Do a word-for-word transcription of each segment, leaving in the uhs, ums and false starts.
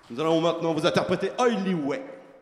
Nous allons maintenant vous interpréter Oily Way.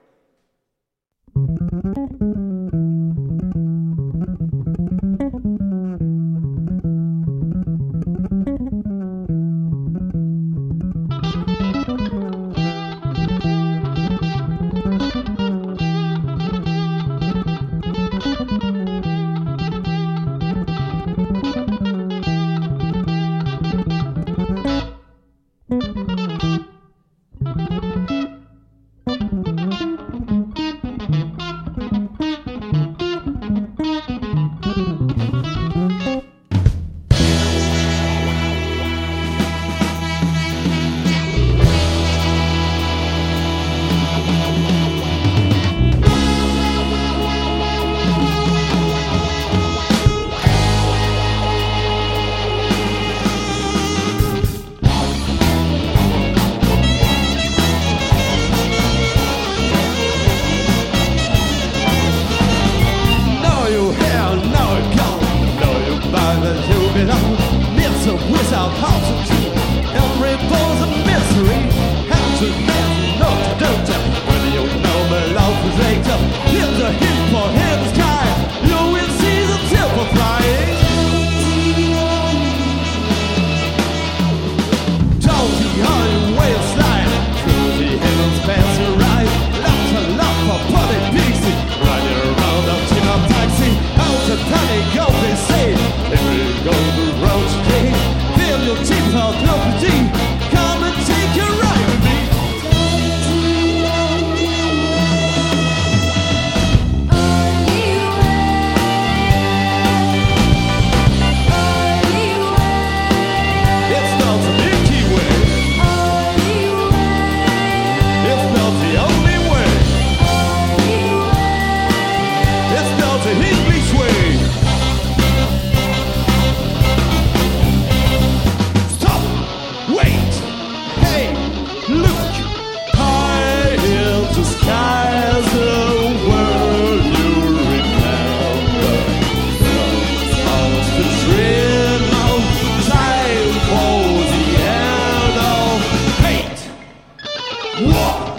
Without heart and teeth, every ball's a misery. How to get no to don't tell. When you know my love is later, here's a hint for him the sky. You will see the tip of flying. Don't see how you way slide through the heavens past your right. Love to love for body pixie, riding around a team of taxi. Out of panic, go they say. Here we go the road today. Your teeth out, look deep. Come and take a ride with me. It's not the Milky Way. It's not the only way. It's not the English way. Whoa!